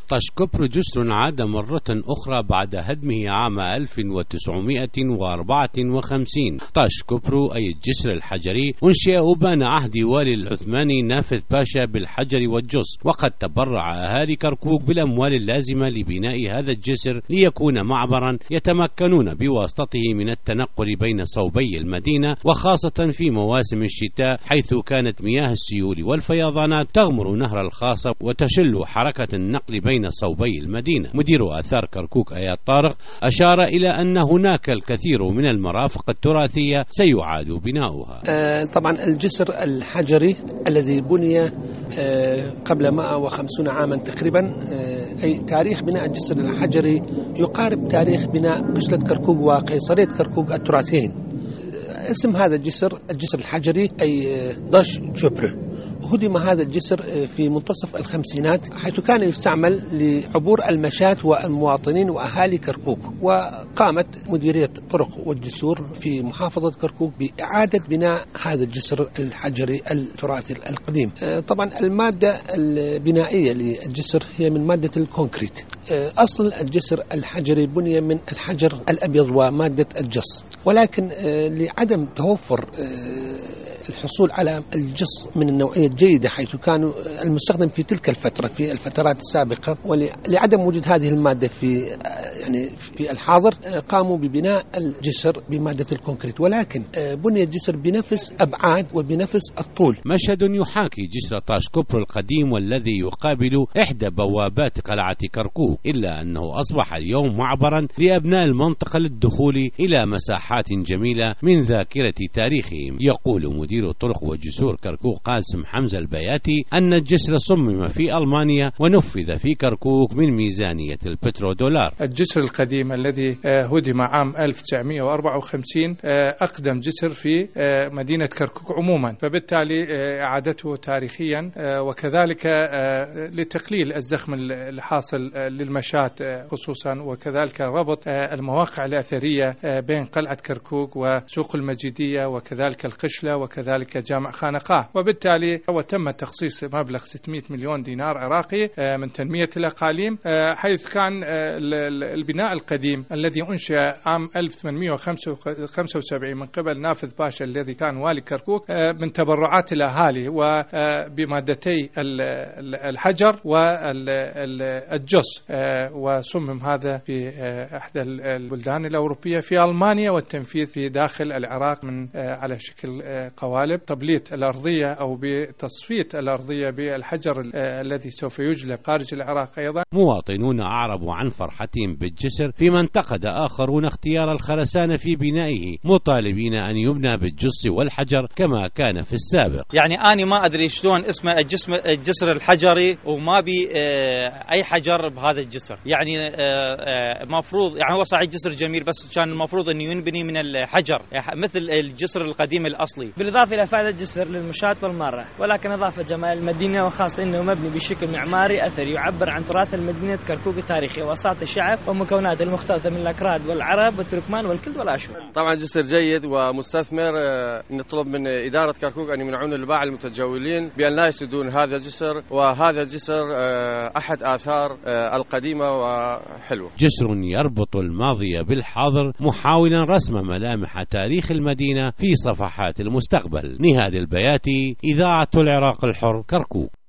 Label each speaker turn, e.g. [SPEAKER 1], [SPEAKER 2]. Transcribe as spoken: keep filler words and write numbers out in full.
[SPEAKER 1] طاش كوبرو جسر عاد مرة أخرى بعد هدمه عام ألف وتسعمائة وأربعة وخمسين. طاش كوبرو أي الجسر الحجري أنشئ أبان عهد والي العثماني نافذ باشا بالحجر والجص، وقد تبرع أهالي كركوك بالأموال اللازمة لبناء هذا الجسر ليكون معبرا يتمكنون بواسطته من التنقل بين صوبي المدينة، وخاصة في مواسم الشتاء حيث كانت مياه السيول والفيضانات تغمر نهر الخاصة وتشل حركة النقل بين صوبي المدينة. مدير آثار كركوك آيات طارق أشار إلى أن هناك الكثير من المرافق التراثية سيعاد بناؤها.
[SPEAKER 2] آه طبعا الجسر الحجري الذي بني آه قبل مئة وخمسين عاما تقريبا، آه أي تاريخ بناء الجسر الحجري يقارب تاريخ بناء قشلة كركوك وقيصرية كركوك التراثيين. اسم هذا الجسر الجسر الحجري أي داش كوبرو. هدم هذا الجسر في منتصف الخمسينات، حيث كان يستعمل لعبور المشاة والمواطنين وأهالي كركوك، وقامت مديرية الطرق والجسور في محافظة كركوك بإعادة بناء هذا الجسر الحجري التراثي القديم. طبعا المادة البنائية للجسر هي من مادة الكونكريت. أصل الجسر الحجري بني من الحجر الأبيض ومادة الجص، ولكن لعدم توفر الحصول على الجص من النوعية الجيدة حيث كانوا المستخدم في تلك الفترة في الفترات السابقة، ولعدم وجود هذه المادة في يعني في الحاضر قاموا ببناء الجسر بمادة الكونكريت، ولكن بني الجسر بنفس أبعاد وبنفس الطول.
[SPEAKER 1] مشهد يحاكي جسر طاش كوبرو القديم والذي يقابل إحدى بوابات قلعة كركوك، إلا أنه أصبح اليوم معبرا لأبناء المنطقة للدخول إلى مساحات جميلة من ذاكرة تاريخهم. يقول مدير طرق وجسور كركوك قاسم حمزة البياتي أن الجسر صمم في ألمانيا ونفذ في كركوك من ميزانية البترودولار.
[SPEAKER 3] الجسر القديم الذي هدم عام ألف وتسعمائة وأربعة وخمسين أقدم جسر في مدينة كركوك عموما، فبالتالي إعادته تاريخيا وكذلك لتقليل الزخم الحاصل للمشاة خصوصا، وكذلك ربط المواقع الأثرية بين قلعة كركوك وسوق المجيدية وكذلك القشلة وكذلك جامع خانقاه، وبالتالي وتم تخصيص مبلغ ستمائة مليون دينار عراقي من تنمية الأقاليم، حيث كان البناء القديم الذي أنشأ عام ألف وثمانمائة وخمسة وسبعين من قبل نافذ باشا الذي كان والي كركوك من تبرعات الأهالي وبمادتي الحجر والجص، وصمم هذا في إحدى البلدان الأوروبية في ألمانيا، والتنفيذ في داخل العراق من على شكل قوالب تبليط الأرضية أو بتصفية الأرضية بالحجر الذي سوف يجلب خارج العراق. أيضا
[SPEAKER 1] مواطنون أعربوا عن فرحتهم بالجسر، فيما انتقد آخرون اختيار الخرسانة في بنائه، مطالبين أن يبنى بالجص والحجر كما كان في السابق.
[SPEAKER 4] يعني أنا ما أدري شلون اسمه الجسم الجسر الحجري وما بي أي حجر بهذا الجسر، يعني مفروض يعني هو صحيح جسر جميل بس كان المفروض أنه ينبني من الحجر مثل الجسر القديم الأصلي.
[SPEAKER 5] بالإضافة إلى فائدة الجسر للمشاة والمرة، ولكن إضافة جمال المدينة، وخاصة أنه مبني بشكل معماري أثري يعبر عن تراث المدينة كركوك التاريخي وأصالة الشعب ومكونات المختلطة من الأكراد والعرب والتركمان والكلد والأشور.
[SPEAKER 6] طبعا جسر جيد ومستثمر، نطلب من إدارة كركوك أن يمنعون الباعة المتجولين بأن لا يسدون هذا الجسر، وهذا الجسر أحد آثار القديمة وحلوة.
[SPEAKER 1] جسر يربط الماضي بالحاضر محاولا رسم ملامح تاريخ المدينة في صفحات المستقبل. نهاد البياتي، إذاعة العراق الحر، كركوك.